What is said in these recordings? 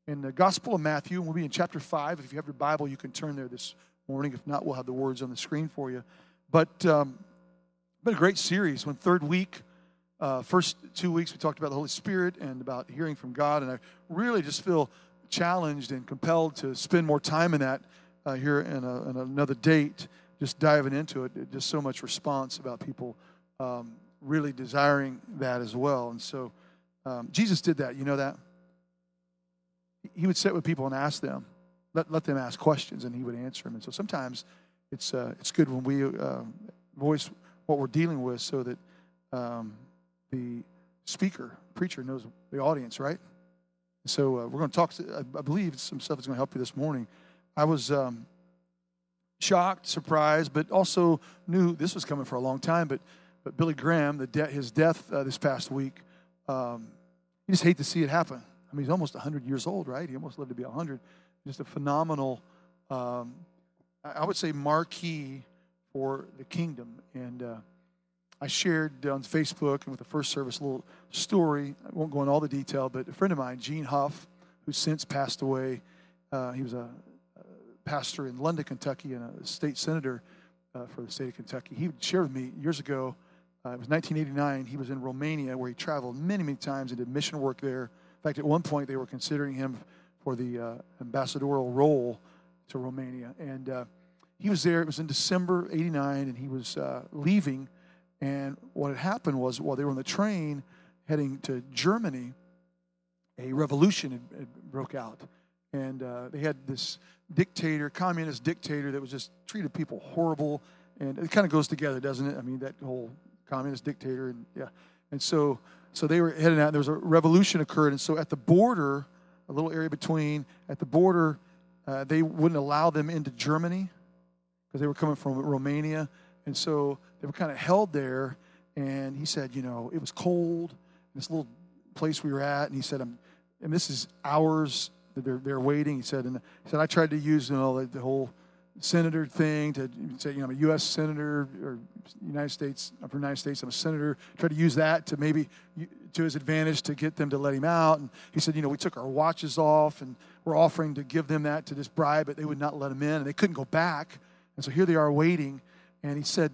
in the Gospel of Matthew. We'll be in chapter 5. If you have your Bible, you can turn there this morning. If not, we'll have the words on the screen for you. But been a great series. When third week, first 2 weeks, we talked about the Holy Spirit and about hearing from God. And I really just feel challenged and compelled to spend more time in that here in another date, just diving into it. Just so much response about people really desiring that as well. And so Jesus did that. You know that? He would sit with people and ask them, let them ask questions, and he would answer them. And so sometimes it's good when we voice what we're dealing with so that the preacher knows the audience, right? So we're going to talk, I believe some stuff is going to help you this morning. I was shocked, surprised, but also knew this was coming for a long time. But Billy Graham, his death this past week, you just hate to see it happen. I mean, he's almost 100 years old, right? He almost lived to be 100. Just a phenomenal, I would say, marquee for the kingdom. And I shared on Facebook and with the first service a little story. I won't go into all the detail, but a friend of mine, Gene Huff, who since passed away, he was a pastor in London, Kentucky, and a state senator for the state of Kentucky. He shared with me years ago, it was 1989, he was in Romania where he traveled many, many times and did mission work there. In fact, at one point they were considering him for the ambassadorial role to Romania. And he was there, it was in December 89, and he was leaving. And what had happened was, while they were on the train heading to Germany, a revolution had broke out. And they had this communist dictator that was just treated people horrible. And it kind of goes together, doesn't it? I mean, that whole communist dictator. And yeah. And so they were heading out, and there was a revolution occurred. And so at the border, a little area between, at the border, they wouldn't allow them into Germany because they were coming from Romania. And so they were kind of held there. And he said, it was cold, this little place we were at. And he said, and this is hours that they're waiting. He said, I tried to use the whole senator thing to say, I'm a U.S. senator, or United States. I'm from the United States. I'm a senator. Tried to use that to maybe to his advantage to get them to let him out. And he said, we took our watches off and we're offering to give them that to this bribe, but they would not let him in, and they couldn't go back. And so here they are waiting. And he said,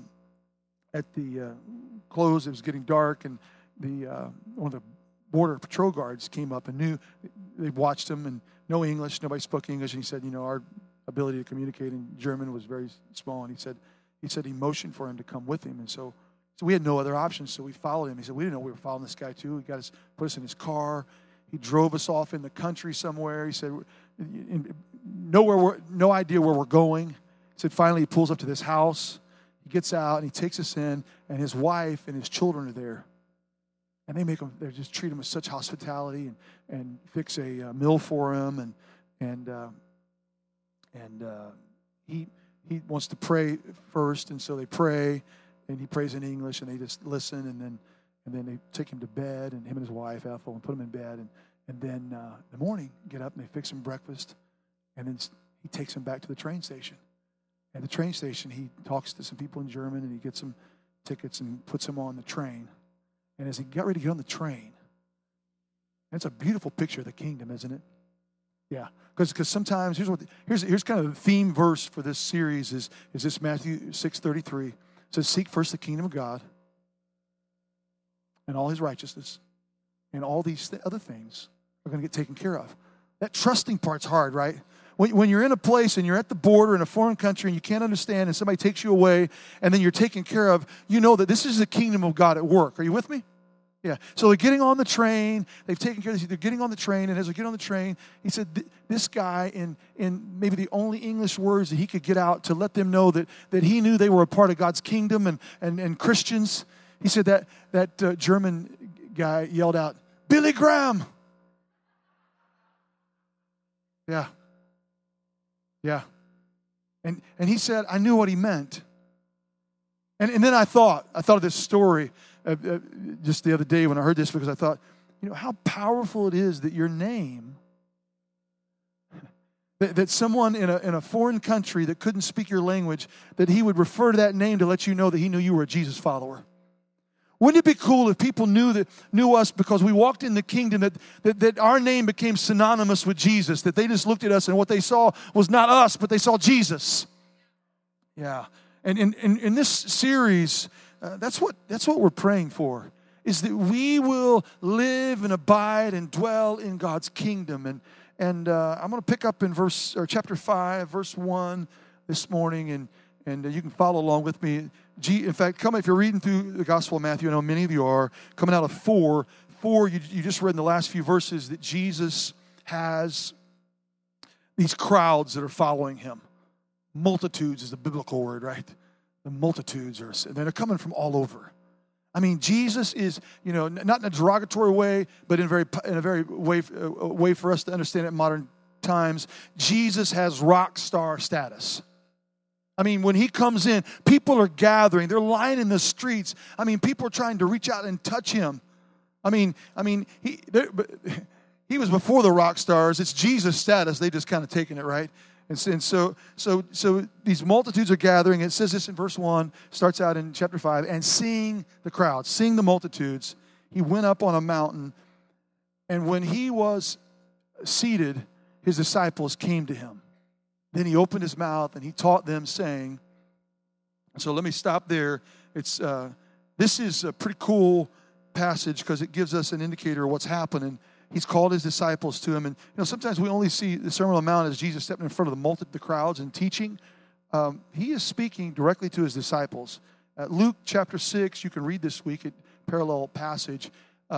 at the close, it was getting dark, and one of the border patrol guards came up and knew they watched him, and no English, nobody spoke English. And he said, our ability to communicate in German was very small. And he said he motioned for him to come with him. And so we had no other options, so we followed him. He said, we didn't know we were following this guy too. He put us in his car. He drove us off in the country somewhere. He said, no idea where we're going. He said, finally he pulls up to this house. He gets out and he takes us in, and his wife and his children are there. And they just treat him with such hospitality and fix a meal for him. And he wants to pray first, and so they pray, and he prays in English, and they just listen, and then they take him to bed, and him and his wife Ethel, and put him in bed, and then in the morning get up and they fix him breakfast, and then he takes him back to the train station. At the train station, he talks to some people in German, and he gets some tickets and puts them on the train. And as he got ready to get on the train, it's a beautiful picture of the kingdom, isn't it? Yeah, because sometimes here's kind of the theme verse for this series is this Matthew 6:33. It says, "Seek first the kingdom of God and all His righteousness, and all these other things are going to get taken care of." That trusting part's hard, right? When you're in a place and you're at the border in a foreign country and you can't understand, and somebody takes you away and then you're taken care of, you know that this is the kingdom of God at work. Are you with me? Yeah. So they're getting on the train. They've taken care of this. They're getting on the train, and as they get on the train, he said this guy, in maybe the only English words that he could get out to let them know that he knew they were a part of God's kingdom and Christians, he said that German guy yelled out, "Billy Graham!" Yeah. Yeah. And he said, I knew what he meant. And then I thought of this story just the other day when I heard this, because I thought, how powerful it is that your name, that someone in a foreign country that couldn't speak your language, that he would refer to that name to let you know that he knew you were a Jesus follower. Wouldn't it be cool if people knew us because we walked in the kingdom, that our name became synonymous with Jesus, that they just looked at us and what they saw was not us, but they saw Jesus. Yeah. And in this series, that's what we're praying for, is that we will live and abide and dwell in God's kingdom. And I'm going to pick up in chapter 5, verse 1 this morning, and you can follow along with me. In fact, if you're reading through the Gospel of Matthew, I know many of you are, coming out of 4, you just read in the last few verses that Jesus has these crowds that are following him. Multitudes is the biblical word, right? The multitudes they're coming from all over. I mean, Jesus is, not in a derogatory way, but in a very way for us to understand it in modern times. Jesus has rock star status. I mean, when he comes in, people are gathering. They're lining the streets. I mean, people are trying to reach out and touch him. I mean, he was before the rock stars. It's Jesus status. They just kind of taken it, right? And so these multitudes are gathering. It says this in verse 1, starts out in chapter 5, and seeing the crowds, seeing the multitudes, he went up on a mountain, and when he was seated, his disciples came to him. Then he opened his mouth and he taught them, saying, so let me stop there. This is a pretty cool passage because it gives us an indicator of what's happening. He's called his disciples to him. And sometimes we only see the Sermon on the Mount as Jesus stepping in front of the crowds and teaching. He is speaking directly to his disciples. Luke chapter 6, you can read this week, a parallel passage.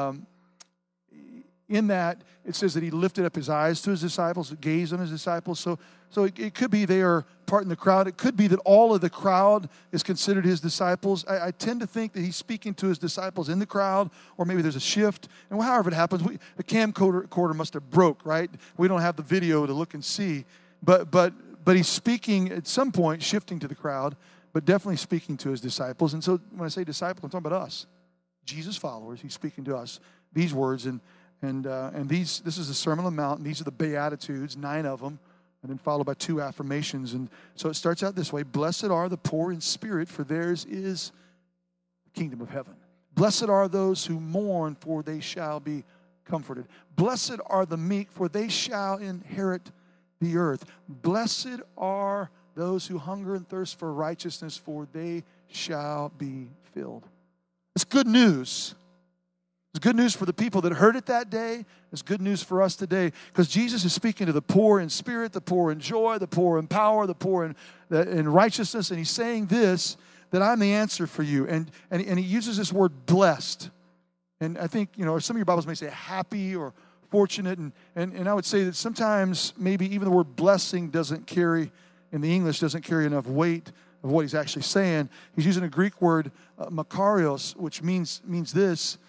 In that, it says that he lifted up his eyes to his disciples, gazed on his disciples. So it could be they are part in the crowd. It could be that all of the crowd is considered his disciples. I tend to think that he's speaking to his disciples in the crowd, or maybe there's a shift. And however it happens, the camcorder must have broke, right? We don't have the video to look and see. But he's speaking at some point, shifting to the crowd, but definitely speaking to his disciples. And so when I say disciples, I'm talking about us, Jesus followers. He's speaking to us these words, and this is the Sermon on the Mount, and these are the Beatitudes, 9 of them, and then followed by 2 affirmations. And so it starts out this way: blessed are the poor in spirit, for theirs is the kingdom of heaven. Blessed are those who mourn, for they shall be comforted. Blessed are the meek, for they shall inherit the earth. Blessed are those who hunger and thirst for righteousness, for they shall be filled. It's good news. It's good news for the people that heard it that day. It's good news for us today, because Jesus is speaking to the poor in spirit, the poor in joy, the poor in power, the poor in righteousness. And he's saying this, that I'm the answer for you. And he uses this word blessed. And I think, some of your Bibles may say happy or fortunate. And I would say that sometimes maybe even the word blessing doesn't carry, in the English, doesn't carry enough weight of what he's actually saying. He's using a Greek word, makarios, which means this.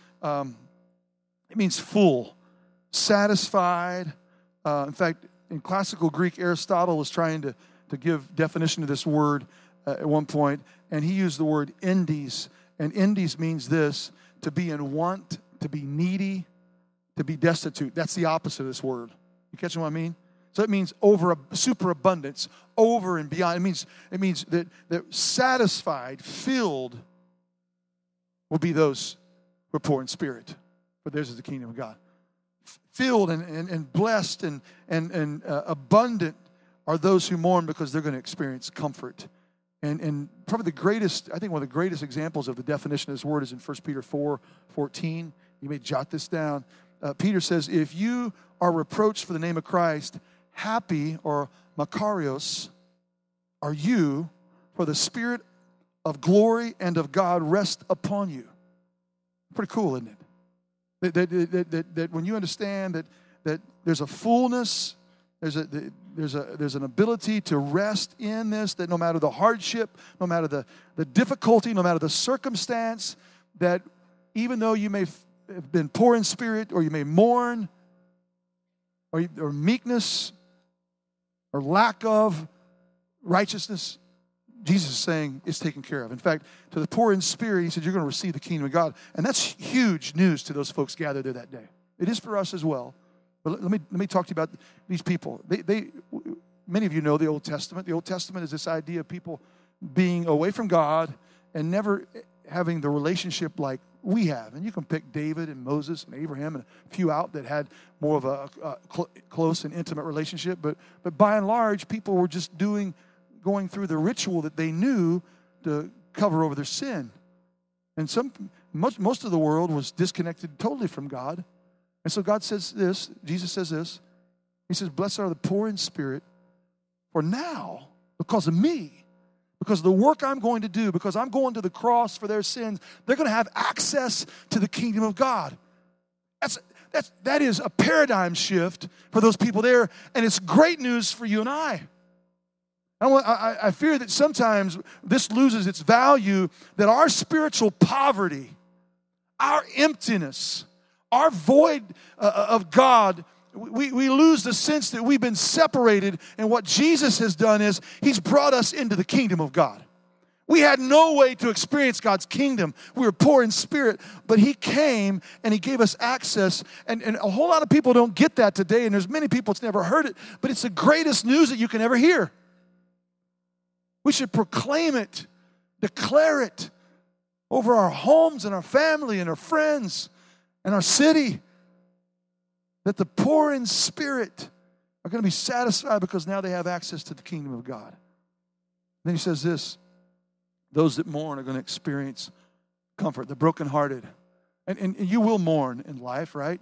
It means full, satisfied. In fact, in classical Greek, Aristotle was trying to give definition to this word at one point, and he used the word endes. And endes means this: to be in want, to be needy, to be destitute. That's the opposite of this word. You catch what I mean? So it means superabundance, over and beyond. It means that satisfied, filled will be those who are poor in spirit, for theirs is the kingdom of God. Filled and blessed and abundant are those who mourn, because they're going to experience comfort. And probably the greatest, I think one of the greatest examples of the definition of this word is in 1 Peter 4:14. You may jot this down. Peter says, if you are reproached for the name of Christ, happy, or makarios, are you, for the Spirit of glory and of God rest upon you. Pretty cool, isn't it? That when you understand that there's a fullness, there's an ability to rest in this, that no matter the hardship, no matter the difficulty, no matter the circumstance, that even though you may have been poor in spirit, or you may mourn, or meekness, or lack of righteousness, Jesus is saying it's taken care of. In fact, to the poor in spirit, he said, you're going to receive the kingdom of God. And that's huge news to those folks gathered there that day. It is for us as well. But let me talk to you about these people. Many of you know the Old Testament. The Old Testament is this idea of people being away from God and never having the relationship like we have. And you can pick David and Moses and Abraham and a few out that had more of a close and intimate relationship. But by and large, people were just going through the ritual that they knew to cover over their sin. And most of the world was disconnected totally from God. And so God says this, Jesus says this. He says, blessed are the poor in spirit, for now, because of me, because of the work I'm going to do, because I'm going to the cross for their sins, they're going to have access to the kingdom of God. That is a paradigm shift for those people there, and it's great news for you and I. I fear that sometimes this loses its value, that our spiritual poverty, our emptiness, our void of God, we lose the sense that we've been separated, and what Jesus has done is He's brought us into the kingdom of God. We had no way to experience God's kingdom. We were poor in spirit, but He came and He gave us access. And a whole lot of people don't get that today, and there's many people that's never heard it, but it's the greatest news that you can ever hear. We should proclaim it, declare it over our homes and our family and our friends and our city, that the poor in spirit are going to be satisfied because now they have access to the kingdom of God. Then He says this, those that mourn are going to experience comfort, the brokenhearted. And you will mourn in life, right?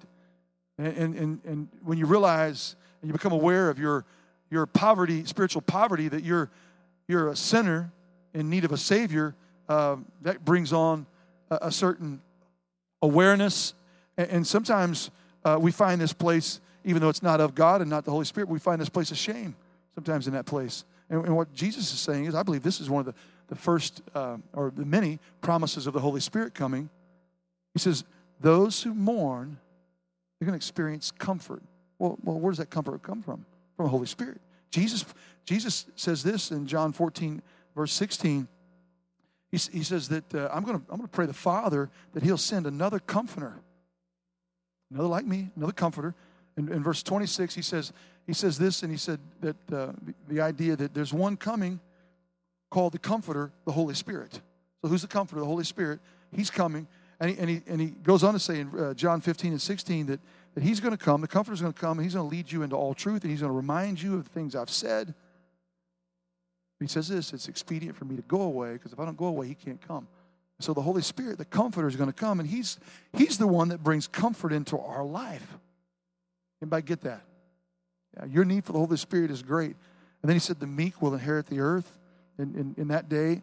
And when you realize and you become aware of your poverty, spiritual poverty, that you're a sinner in need of a Savior, that brings on a certain awareness. And sometimes we find this place, even though it's not of God and not the Holy Spirit, we find this place of shame sometimes in that place. And what Jesus is saying is, I believe this is one of the first or the many promises of the Holy Spirit coming. He says, those who mourn, they're going to experience comfort. Well, where does that comfort come from? From the Holy Spirit. Jesus says this in John 14, verse 16. He says that I'm going to pray the Father that He'll send another comforter, another like me, another comforter. In verse 26, he says this, and he said that the idea that there's one coming called the Comforter, the Holy Spirit. So who's the Comforter? The Holy Spirit. He's coming, and he goes on to say in John 15 and 16 that He's going to come, the Comforter's going to come, and He's going to lead you into all truth, and He's going to remind you of the things I've said. He says this, it's expedient for me to go away, because if I don't go away, He can't come. So the Holy Spirit, the Comforter, is going to come, and He's the one that brings comfort into our life. Anybody get that? Yeah, your need for the Holy Spirit is great. And then He said the meek will inherit the earth. In that day,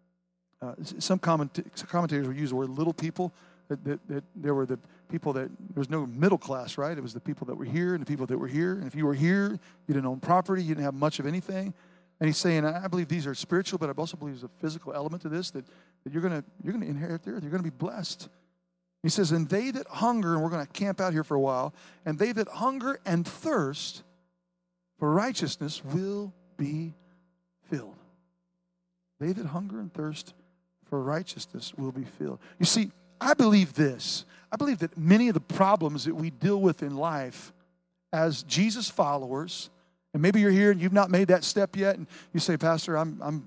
some commentators will use the word little people, that there were the people that, there was no middle class, right? It was the people that were here and the people that were here. And if you were here, you didn't own property, you didn't have much of anything. And He's saying, I believe these are spiritual, but I also believe there's a physical element to this, that you're going to inherit the earth. You're going to be blessed. He says, and they that hunger, and we're going to camp out here for a while, and they that hunger and thirst for righteousness will be filled. They that hunger and thirst for righteousness will be filled. You see, I believe this. I believe that many of the problems that we deal with in life as Jesus followers, and maybe you're here and you've not made that step yet, and you say, Pastor, I'm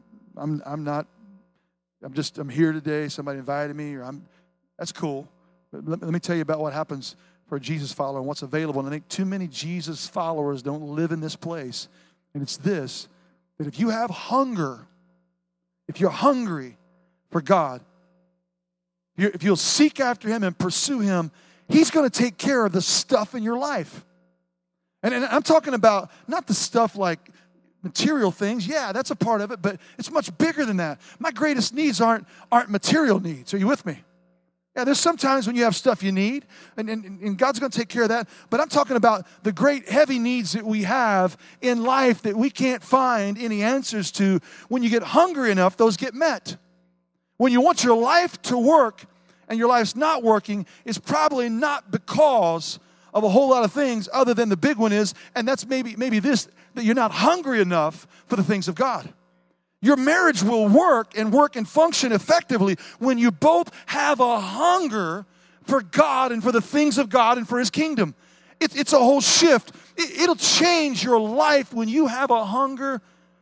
here today. Somebody invited me, or that's cool. But let me tell you about what happens for a Jesus follower and what's available. And I think too many Jesus followers don't live in this place. And it's this, that if you have hunger, if you're hungry for God, if you'll seek after Him and pursue Him, He's going to take care of the stuff in your life. And I'm talking about not the stuff like material things. Yeah, that's a part of it, but it's much bigger than that. My greatest needs aren't material needs. Are you with me? Yeah, there's some times when you have stuff you need, and God's going to take care of that. But I'm talking about the great heavy needs that we have in life that we can't find any answers to. When you get hungry enough, those get met. When you want your life to work and your life's not working, it's probably not because of a whole lot of things other than the big one is, and that's maybe this, that you're not hungry enough for the things of God. Your marriage will work and function effectively when you both have a hunger for God and for the things of God and for His kingdom. It's a whole shift. It'll change your life when you have a hunger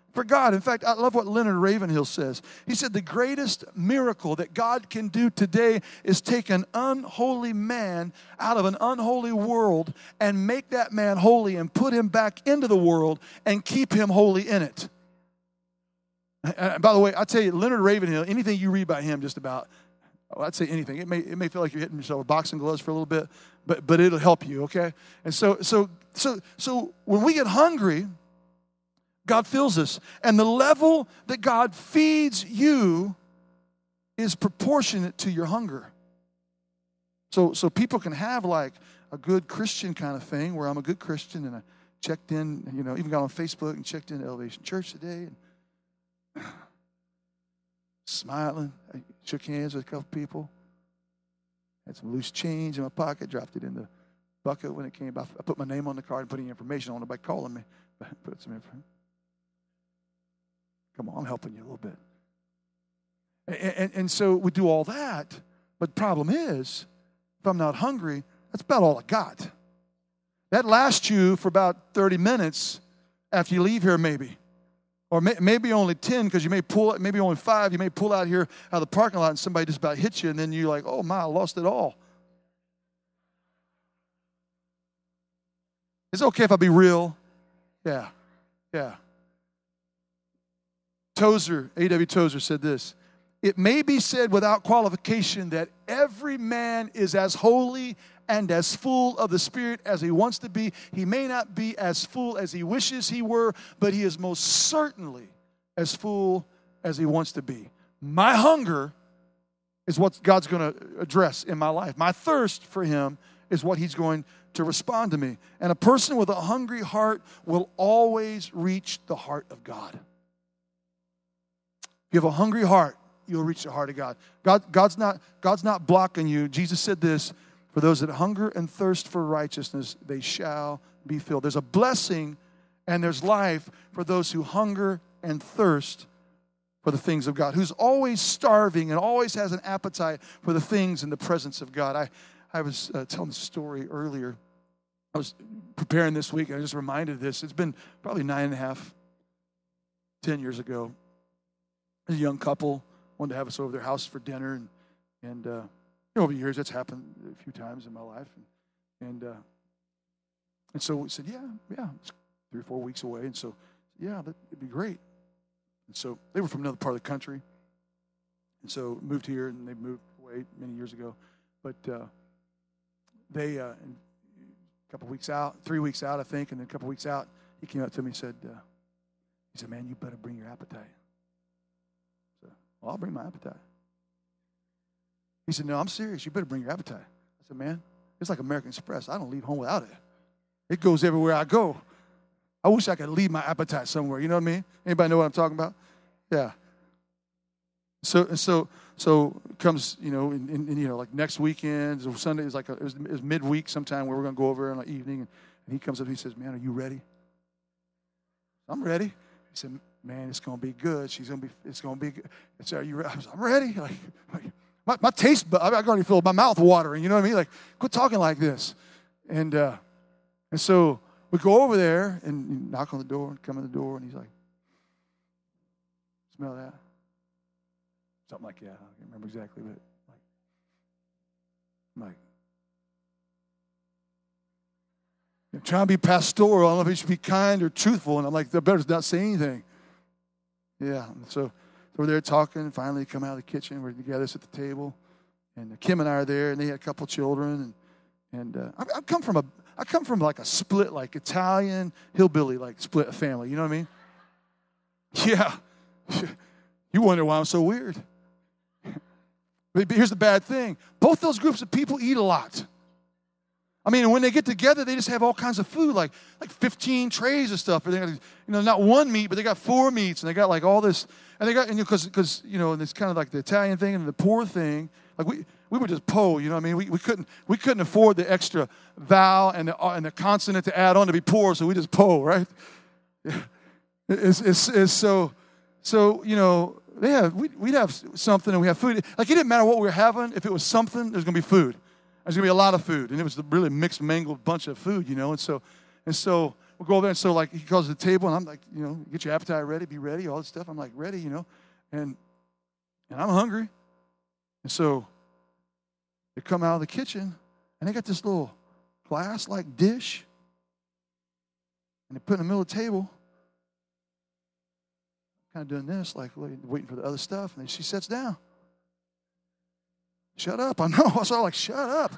for God. In fact, I love what Leonard Ravenhill says. He said, the greatest miracle that God can do today is take an unholy man out of an unholy world and make that man holy and put him back into the world and keep him holy in it. And by the way, I tell you, Leonard Ravenhill, anything you read by him just about, I'd say anything. It may feel like you're hitting yourself with boxing gloves for a little bit, but it'll help you, okay? And so when we get hungry, God fills us. And the level that God feeds you is proportionate to your hunger. So people can have like a good Christian kind of thing where I'm a good Christian and I checked in, even got on Facebook and checked in Elevation Church today and smiling. I shook hands with a couple people. Had some loose change in my pocket, dropped it in the bucket when it came by. I put my name on the card and put any information on it by calling me. Put some information. Come on, I'm helping you a little bit. And so we do all that, but the problem is, if I'm not hungry, that's about all I got. That lasts you for about 30 minutes after you leave here maybe. Or maybe only 10 because you may pull, maybe only 5, you may pull out here out of the parking lot and somebody just about hits you and then you're like, oh my, I lost it all. It's okay if I be real. Yeah. Tozer, A.W. Tozer said this, it may be said without qualification that every man is as holy and as full of the Spirit as he wants to be. He may not be as full as he wishes he were, but he is most certainly as full as he wants to be. My hunger is what God's going to address in my life. My thirst for him is what he's going to respond to me. And a person with a hungry heart will always reach the heart of God. If you have a hungry heart, you'll reach the heart of God. God's not blocking you. Jesus said this, for those that hunger and thirst for righteousness, they shall be filled. There's a blessing and there's life for those who hunger and thirst for the things of God, who's always starving and always has an appetite for the things in the presence of God. I was telling the story earlier. I was preparing this week, and I just reminded of this. It's been probably 9.5, 10 years ago. A young couple wanted to have us over their house for dinner, and over the years that's happened a few times in my life, and so we said, yeah, it's 3 or 4 weeks away, and so it'd be great. And so they were from another part of the country, and so moved here, and they moved away many years ago, but they a couple weeks out, 3 weeks out, I think, and then a couple weeks out, he came up to me and said, man, you better bring your appetite. Well, I'll bring my appetite. He said, no, I'm serious. You better bring your appetite. I said, man, it's like American Express. I don't leave home without it. It goes everywhere I go. I wish I could leave my appetite somewhere. You know what I mean? Anybody know what I'm talking about? Yeah. So comes, like next weekend, or Sunday, it was midweek sometime where we're going to go over in the evening, and he comes up and he says, man, are you ready? I'm ready. He said, man, it's going to be good. It's going to be good. I said, are you ready? I was, I'm ready. Like my taste bud, I already feel my mouth watering. You know what I mean? Like, quit talking like this. And so we go over there and knock on the door and come in the door, and he's like, smell that? Something like that. I can't remember exactly, but I'm trying to be pastoral. I don't know if he should be kind or truthful. And I'm like, I better not say anything. Yeah. And so we're there talking, and finally come out of the kitchen. We're together at the table. And Kim and I are there, and they had a couple children. And I come from like a split, like Italian, hillbilly, like split family. You know what I mean? Yeah. You wonder why I'm so weird. But here's the bad thing. Both those groups of people eat a lot. I mean, when they get together, they just have all kinds of food, like 15 trays of stuff. Or they got, not one meat, but they got 4 meats, and they got like all this. And they got, because and it's kind of like the Italian thing and the poor thing. Like we were just poor, you know what I mean? We couldn't afford the extra vowel and the consonant to add on to be poor, so we just poor, right? It's so we'd have something and we have food. Like it didn't matter what we were having. If it was something, there's going to be food. There's going to be a lot of food. And it was a really mixed, mangled bunch of food, And so we'll go over there. And so, like, he calls the table, and I'm like, get your appetite ready, be ready, all this stuff. I'm like, ready, and I'm hungry. And so they come out of the kitchen, and they got this little glass-like dish, and they put it in the middle of the table. Kind of doing this, like waiting for the other stuff, and then she sits down. Shut up! I know. I was all like, shut up.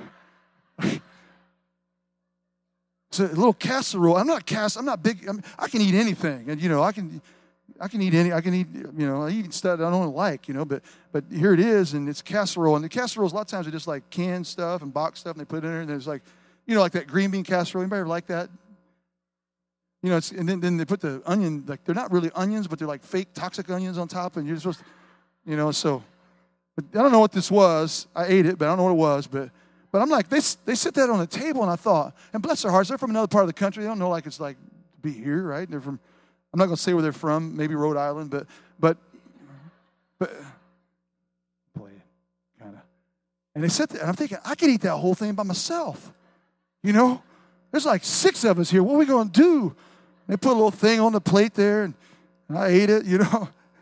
It's a little casserole. I'm not big. I can eat anything, and I can eat I eat stuff I don't like, but here it is, and it's casserole, and the casseroles a lot of times are just like canned stuff and box stuff, and they put it in there, and there's like, like that green bean casserole. Anybody ever like that? And then they put the onion, like they're not really onions, but they're like fake toxic onions on top, and you're supposed to, so. But I don't know what this was. I ate it, but I don't know what it was, but I'm like, they sit that on the table, and I thought, and bless their hearts, they're from another part of the country. They don't know like it's like to be here, right? They're from, I'm not going to say where they're from, maybe Rhode Island, but boy, kind of. And they sit there, and I'm thinking, I could eat that whole thing by myself, There's like 6 of us here. What are we going to do? They put a little thing on the plate there, and I ate it, It's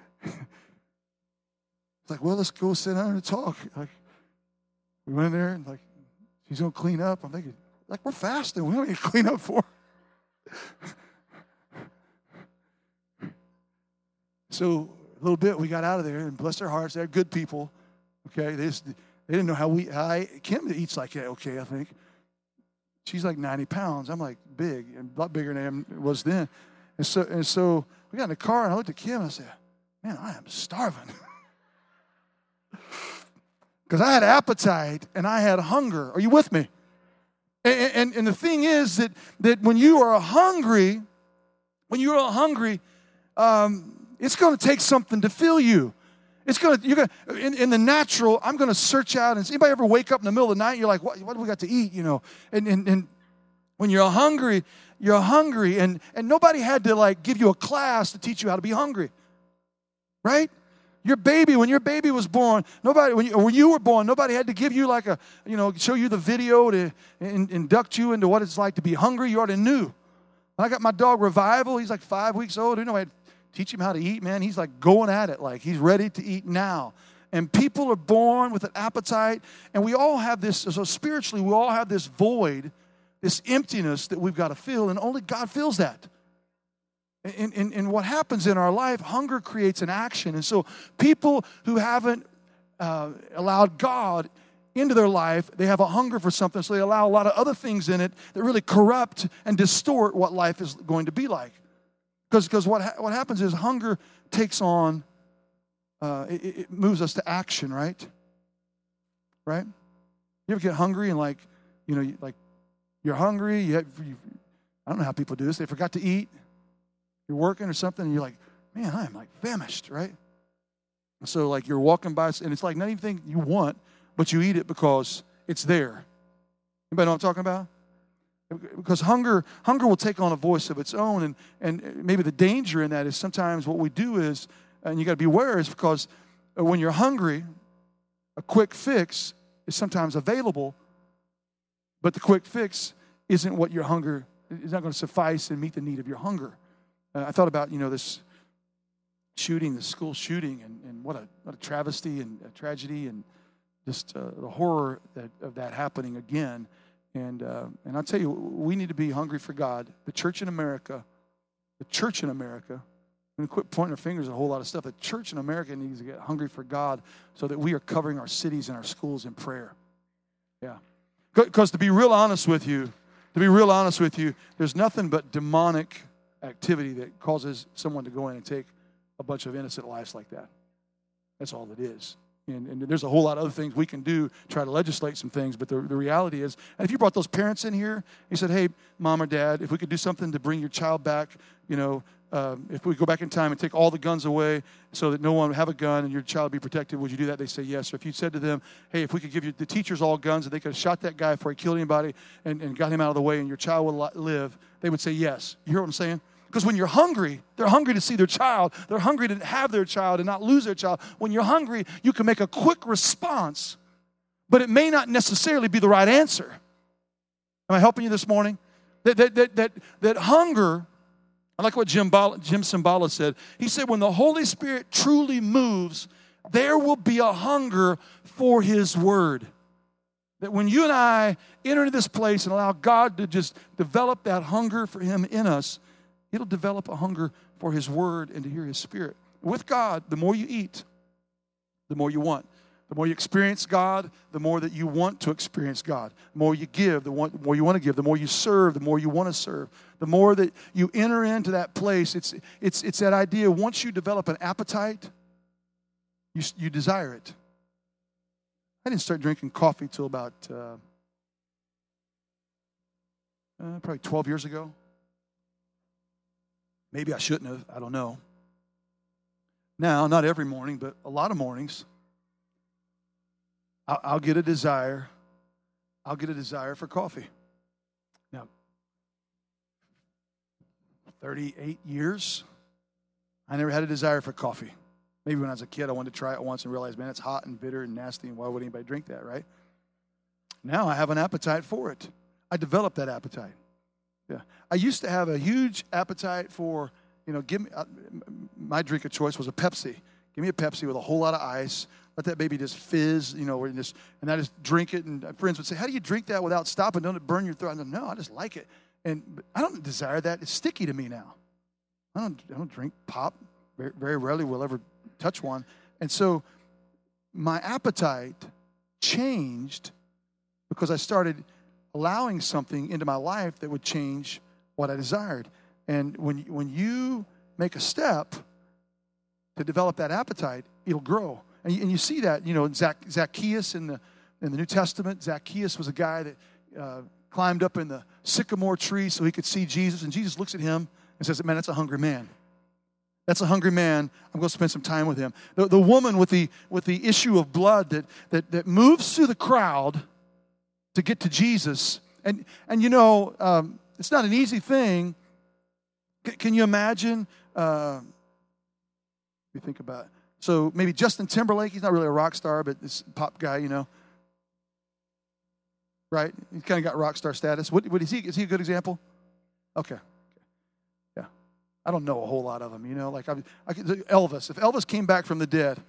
like, well, let's go sit down and talk. Like, we went in there, and like, she's going to clean up. I'm thinking, like, we're fasting. We don't need to clean up for her. So a little bit, we got out of there, and bless their hearts, they're good people. Okay, they didn't know how Kim eats like that. Okay, I think she's like 90 pounds. I'm like big, and a lot bigger than I was then. And so we got in the car, and I looked at Kim, and I said, "Man, I am starving." Because I had appetite and I had hunger. Are you with me? And the thing is that when you are hungry, it's going to take something to fill you. In the natural, I'm going to search out. And anybody ever wake up in the middle of the night and you're like, what do we got to eat? And when you're hungry, and nobody had to like give you a class to teach you how to be hungry, right? When your baby was born, when you were born, nobody had to give you like show you the video to induct you into what it's like to be hungry. You already knew. When I got my dog Revival, he's like 5 weeks old. I had to teach him how to eat, man. He's like going at it, like he's ready to eat now. And people are born with an appetite, and we all have this, so spiritually, we all have this void, this emptiness that we've got to fill, and only God fills that. And what happens in our life, hunger creates an action. And so people who haven't allowed God into their life, they have a hunger for something, so they allow a lot of other things in it that really corrupt and distort what life is going to be like. Because what happens is hunger takes on, it moves us to action, right? Right? You ever get hungry and you're hungry, I don't know how people do this, they forgot to eat. You're working or something, and you're like, man, I am like famished, right? And so like you're walking by, and it's like not even thing you want, but you eat it because it's there. Anybody know what I'm talking about? Because hunger will take on a voice of its own, and maybe the danger in that is sometimes what we do is, and you got to be aware, is because when you're hungry, a quick fix is sometimes available, but the quick fix isn't what your hunger is not going to suffice and meet the need of your hunger. I thought about this shooting, the school shooting, and what a travesty and a tragedy, and just the horror of that happening again. And I'll tell you, we need to be hungry for God. The church in America, I'm going to quit pointing our fingers at a whole lot of stuff. The church in America needs to get hungry for God so that we are covering our cities and our schools in prayer. Yeah. Because to be real honest with you, there's nothing but demonic activity that causes someone to go in and take a bunch of innocent lives like that. That's all it is. And there's a whole lot of other things we can do, try to legislate some things, but the reality is, and if you brought those parents in here, you said, hey, mom or dad, if we could do something to bring your child back, if we go back in time and take all the guns away so that no one would have a gun and your child would be protected, would you do that? They say yes. Or if you said to them, hey, if we could give the teachers all guns and they could have shot that guy before he killed anybody and got him out of the way and your child would live, they would say yes. You hear what I'm saying? Because when you're hungry, they're hungry to see their child. They're hungry to have their child and not lose their child. When you're hungry, you can make a quick response, but it may not necessarily be the right answer. Am I helping you this morning? That hunger, I like what Jim Cymbala said. He said, when the Holy Spirit truly moves, there will be a hunger for His Word. That when you and I enter into this place and allow God to just develop that hunger for Him in us, it'll develop a hunger for His Word and to hear His Spirit. With God, the more you eat, the more you want. The more you experience God, the more that you want to experience God. The more you give, the more you want to give. The more you serve, the more you want to serve. The more that you enter into that place, it's that idea, once you develop an appetite, you desire it. I didn't start drinking coffee till about probably 12 years ago. Maybe I shouldn't have. I don't know. Now, not every morning, but a lot of mornings, I'll get a desire. I'll get a desire for coffee. Now, 38 years, I never had a desire for coffee. Maybe when I was a kid, I wanted to try it once and realized, man, it's hot and bitter and nasty, and why would anybody drink that, right? Now I have an appetite for it. I developed that appetite. Yeah, I used to have a huge appetite for, my drink of choice was a Pepsi. Give me a Pepsi with a whole lot of ice. Let that baby just fizz, and I just drink it. And friends would say, how do you drink that without stopping? Don't it burn your throat? I said, no, I just like it. And I don't desire that. It's sticky to me now. I don't drink pop. Very, very rarely will ever touch one. And so my appetite changed because I started allowing something into my life that would change what I desired. And when you make a step to develop that appetite, it'll grow. And you see that, Zacchaeus in the New Testament. Zacchaeus was a guy that climbed up in the sycamore tree so he could see Jesus. And Jesus looks at him and says, man, that's a hungry man. That's a hungry man. I'm going to spend some time with him. The woman with the issue of blood that moves through the crowd to get to Jesus. And it's not an easy thing. Can you imagine? You think about it. So maybe Justin Timberlake, he's not really a rock star, but this pop guy, right? He's kind of got rock star status. What is he? Is he a good example? Okay. Yeah. I don't know a whole lot of them, like Elvis. If Elvis came back from the dead,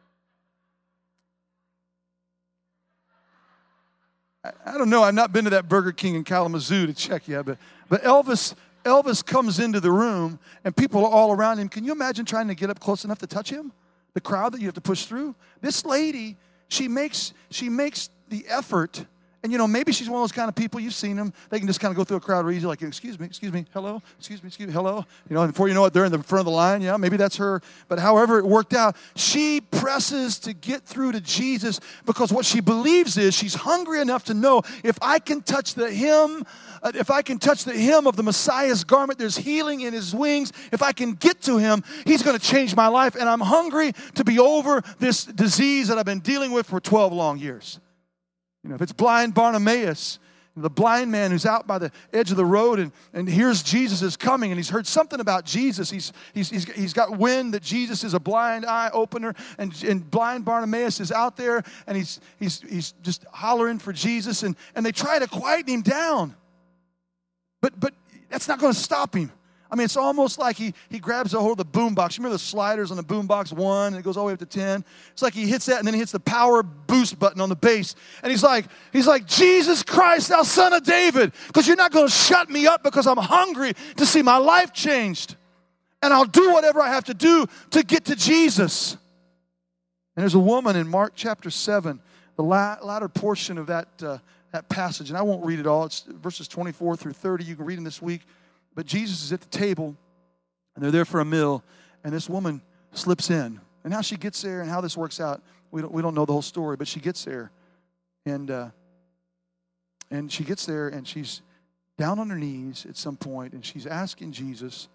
I don't know. I've not been to that Burger King in Kalamazoo to check yet, but Elvis comes into the room and people are all around him. Can you imagine trying to get up close enough to touch him? The crowd that you have to push through. This lady, she makes the effort. And maybe she's one of those kind of people, you've seen them, they can just kind of go through a crowd real easy, like, excuse me, hello, excuse me, hello. And before you know it, they're in the front of the line. Yeah, maybe that's her. But however it worked out, she presses to get through to Jesus because what she believes is she's hungry enough to know if I can touch the hem of the Messiah's garment, there's healing in His wings. If I can get to Him, He's going to change my life. And I'm hungry to be over this disease that I've been dealing with for 12 long years. If it's blind Bartimaeus, the blind man who's out by the edge of the road and hears Jesus is coming, and he's heard something about Jesus. He's got wind that Jesus is a blind eye opener, and blind Bartimaeus is out there, and he's just hollering for Jesus, and they try to quieten him down. But that's not going to stop him. I mean, it's almost like he grabs a hold of the boombox. You remember the sliders on the boombox 1, and it goes all the way up to 10? It's like he hits that, and then he hits the power boost button on the bass. And he's like, Jesus Christ, thou son of David, because you're not going to shut me up because I'm hungry to see my life changed. And I'll do whatever I have to do to get to Jesus. And there's a woman in Mark chapter 7, the latter portion of that passage. And I won't read it all. It's verses 24 through 30. You can read them this week. But Jesus is at the table, and they're there for a meal, and this woman slips in. And how she gets there and how this works out, we don't know the whole story, but she gets there. And she gets there, and she's down on her knees at some point, and she's asking Jesus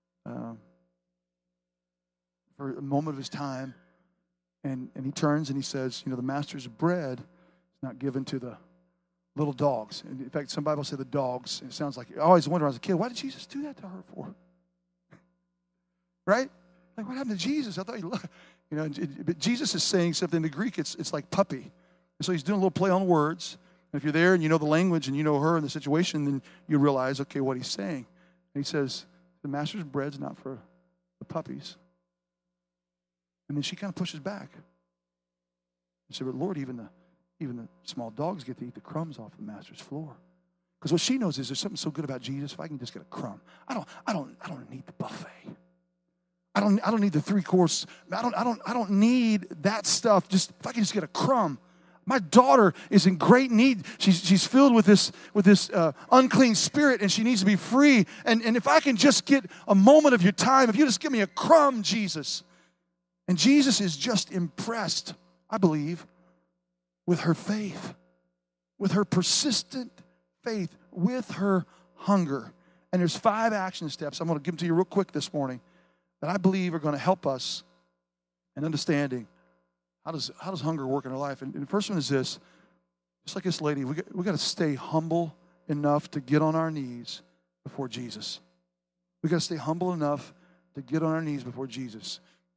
for a moment of his time. And he turns and he says, the master's bread is not given to the little dogs. In fact, some Bibles say the dogs. It sounds like, I always wondered as a kid, why did Jesus do that to her for? Right? Like, what happened to Jesus? I thought he loved, but Jesus is saying something in the Greek, it's like puppy. And so he's doing a little play on words. And if you're there and you know the language and you know her and the situation, then you realize, okay, what he's saying. And he says, the master's bread's not for the puppies. And then she kind of pushes back. She said, but Lord, even the small dogs get to eat the crumbs off the master's floor. Because what she knows is there's something so good about Jesus, if I can just get a crumb. I don't need the buffet. I don't need the 3-course. I don't need that stuff. Just if I can just get a crumb. My daughter is in great need. She's filled with this unclean spirit, and she needs to be free. And if I can just get a moment of your time, if you just give me a crumb, Jesus. And Jesus is just impressed, I believe, with her faith, with her persistent faith, with her hunger. And there's 5 action steps. I'm going to give them to you real quick this morning that I believe are going to help us in understanding how does hunger work in our life. And the first one is this. Just like this lady, we got to stay humble enough to get on our knees before Jesus. We got to stay humble enough to get on our knees before Jesus.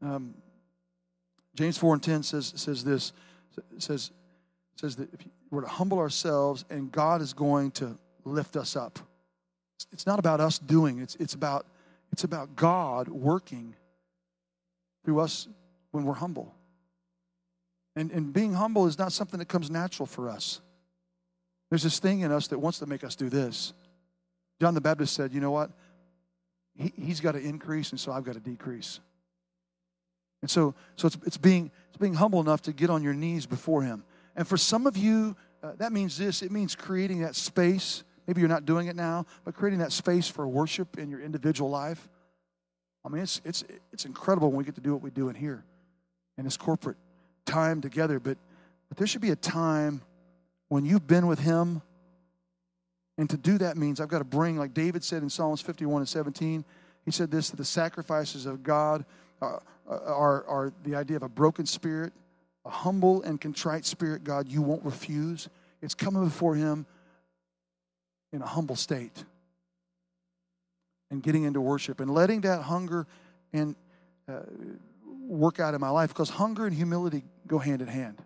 James 4:10 says this. It says that if we're to humble ourselves, and God is going to lift us up. It's not about us doing. It's about God working through us when we're humble. And being humble is not something that comes natural for us. There's this thing in us that wants to make us do this. John the Baptist said, you know what? He's got to increase, and so I've got to decrease. And so it's being humble enough to get on your knees before him. And for some of you, that means this. It means creating that space. Maybe you're not doing it now, but creating that space for worship in your individual life. I mean, it's incredible when we get to do what we do in here, in this corporate time together. But there should be a time when you've been with him, and to do that means I've got to bring, like David said in Psalms 51:17, he said this, that the sacrifices of God are the idea of a broken spirit, a humble and contrite spirit, God, you won't refuse. It's coming before him in a humble state and getting into worship and letting that hunger and work out in my life, because hunger and humility go hand in hand.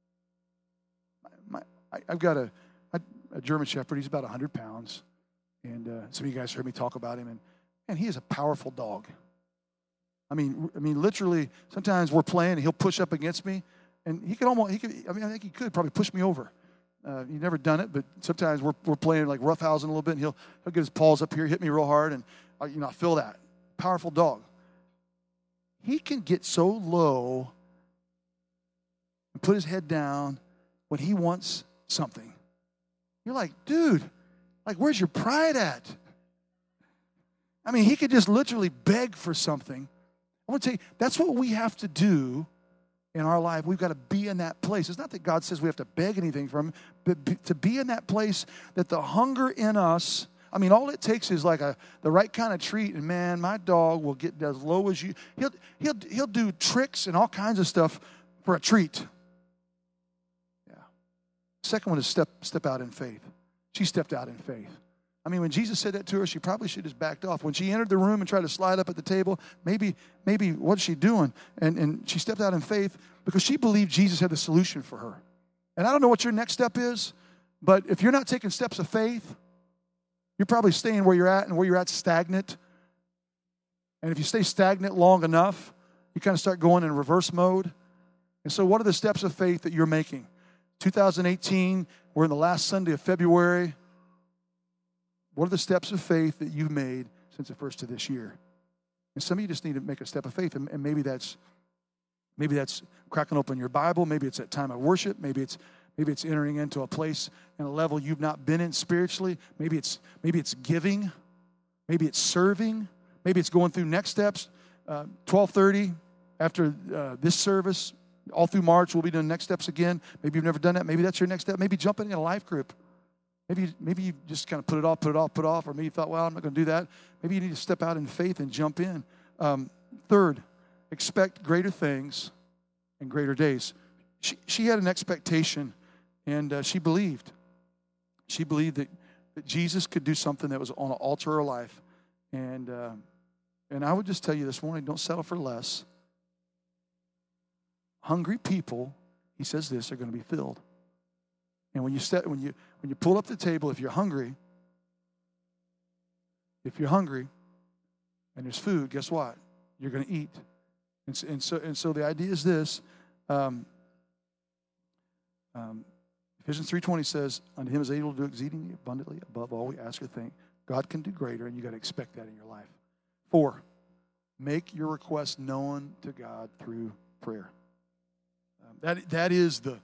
I've got a German Shepherd. He's about 100 pounds. And some of you guys heard me talk about him. And he is a powerful dog. I mean, literally, sometimes we're playing and he'll push up against me. And I think he could probably push me over. He's never done it, but sometimes we're playing like roughhousing a little bit, and he'll get his paws up here, hit me real hard, and I feel that. Powerful dog. He can get so low and put his head down when he wants something. You're like, dude, like, where's your pride at? I mean, he could just literally beg for something. I want to tell you, that's what we have to do in our life. We've got to be in that place. It's not that God says we have to beg anything from him, but to be in that place that the hunger in us, I mean, all it takes is like the right kind of treat, and man, my dog will get as low as you. He'll do tricks and all kinds of stuff for a treat. Yeah. Second one is step out in faith. She stepped out in faith. I mean, when Jesus said that to her, she probably should have just backed off. When she entered the room and tried to slide up at the table, maybe what's she doing? And she stepped out in faith because she believed Jesus had the solution for her. And I don't know what your next step is, but if you're not taking steps of faith, you're probably staying where you're at, and where you're at stagnant. And if you stay stagnant long enough, you kind of start going in reverse mode. And so what are the steps of faith that you're making? 2018, we're in the last Sunday of February. What are the steps of faith that you've made since the first of this year? And some of you just need to make a step of faith, and maybe that's cracking open your Bible. Maybe it's at time of worship. Maybe it's entering into a place and a level you've not been in spiritually. Maybe it's giving. Maybe it's serving. Maybe it's going through next steps. 12:30 after this service, all through March, we'll be doing next steps again. Maybe you've never done that. Maybe that's your next step. Maybe jumping in a life group. Maybe you just kind of put it off, or maybe you thought, well, I'm not going to do that. Maybe you need to step out in faith and jump in. Third, expect greater things and greater days. She had an expectation, and she believed. She believed that Jesus could do something that was on an altar of her life. And I would just tell you this morning, don't settle for less. Hungry people, he says this, are going to be filled. And when you pull up the table, if you're hungry, and there's food, guess what? You're going to eat. And so the idea is this. Ephesians 3:20 says, unto him is able to do exceedingly abundantly above all we ask or think. God can do greater, and you got to expect that in your life. 4, make your request known to God through prayer. That is the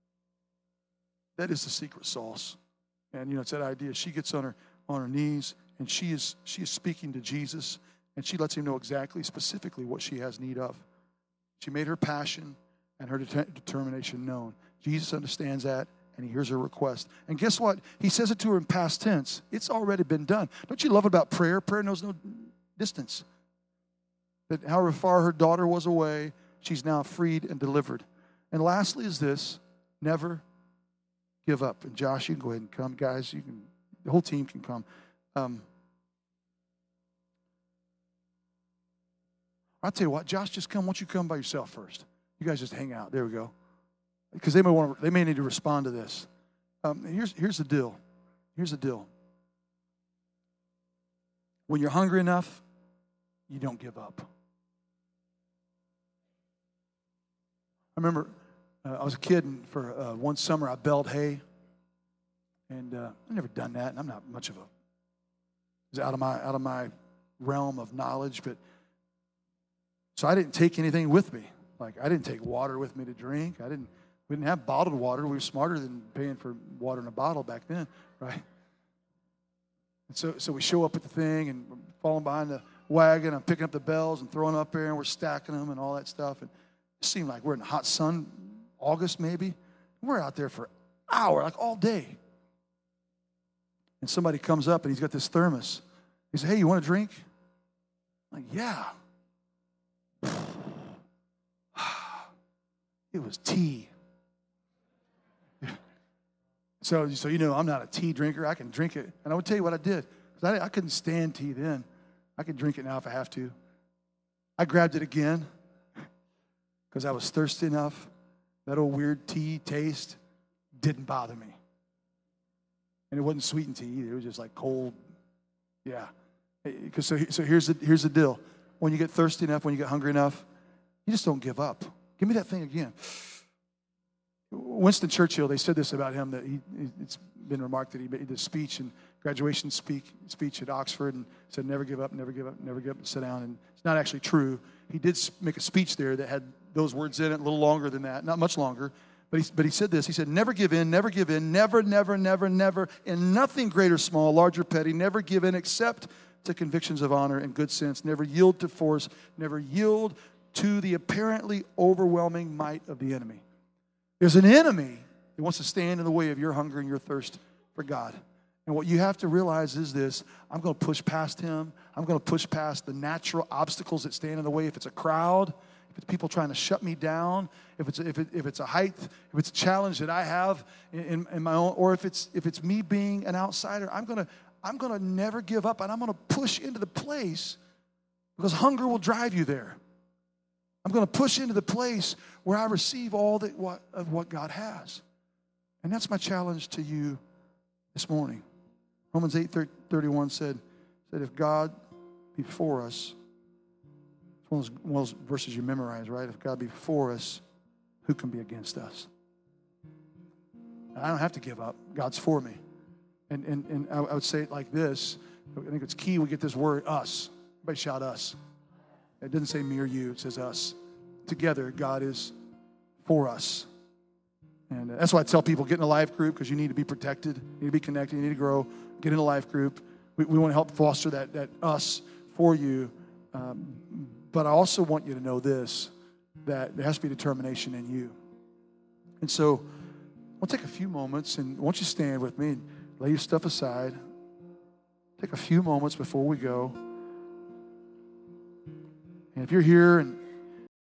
secret sauce. And it's that idea. She gets on her knees, and she is speaking to Jesus, and she lets him know exactly, specifically what she has need of. She made her passion and her determination known. Jesus understands that, and he hears her request. And guess what? He says it to her in past tense. It's already been done. Don't you love about prayer? Prayer knows no distance. That however far her daughter was away, she's now freed and delivered. And lastly is this: never give up. And Josh, you can go ahead and come. Guys, the whole team can come. I'll tell you what, Josh, just come. Why don't you come by yourself first? You guys just hang out. There we go. Because they may need to respond to this. Here's the deal. Here's the deal. When you're hungry enough, you don't give up. I remember I was a kid, and for one summer I baled hay, and I've never done that, and I'm not much of it's out of my realm of knowledge, but so I didn't take anything with me. Like, I didn't take water with me to drink. We didn't have bottled water. We were smarter than paying for water in a bottle back then, right? And so we show up at the thing, and we're falling behind the wagon. I'm picking up the bells and throwing them up there, and we're stacking them and all that stuff. And it seemed like we're in the hot sun, August maybe. We're out there for an hour, like all day. And somebody comes up, and he's got this thermos. He said, hey, you want a drink? I'm like, yeah. It was tea. So I'm not a tea drinker. I can drink it. And I would tell you what I did. Because I couldn't stand tea then. I can drink it now if I have to. I grabbed it again because I was thirsty enough. That old weird tea taste didn't bother me. And it wasn't sweetened tea either. It was just like cold. Yeah. So here's the deal. When you get thirsty enough, when you get hungry enough, you just don't give up. Give me that thing again. Winston Churchill, they said this about him, that it's been remarked that he made this speech and graduation speech at Oxford and said, never give up, never give up, never give up, and sit down. And it's not actually true. He did make a speech there that had those words in it, a little longer than that, not much longer. But he said this. He said, never give in, never, never, never, in nothing great or small, large or petty, never give in except to convictions of honor and good sense. Never yield to force, never yield to the apparently overwhelming might of the enemy. There's an enemy that wants to stand in the way of your hunger and your thirst for God. And what you have to realize is this: I'm going to push past him. I'm going to push past the natural obstacles that stand in the way. If it's a crowd, if it's people trying to shut me down, if it's a height, if it's a challenge that I have in my own, or if it's me being an outsider, I'm going to never give up, and I'm going to push into the place, because hunger will drive you there. I'm going to push into the place where I receive all of what God has. And that's my challenge to you this morning. Romans 8:31 said, if God be for us, it's one of those verses you memorize, right? If God be for us, who can be against us? And I don't have to give up. God's for me. And I would say it like this. I think it's key we get this word, us. Everybody shout us. It doesn't say me or you. It says us. Together, God is for us. And that's why I tell people, get in a life group, because you need to be protected. You need to be connected. You need to grow. Get in a life group. We want to help foster that us for you. But I also want you to know this, that there has to be determination in you. And so I'll take a few moments, and won't you stand with me and lay your stuff aside. Take a few moments before we go. And if you're here and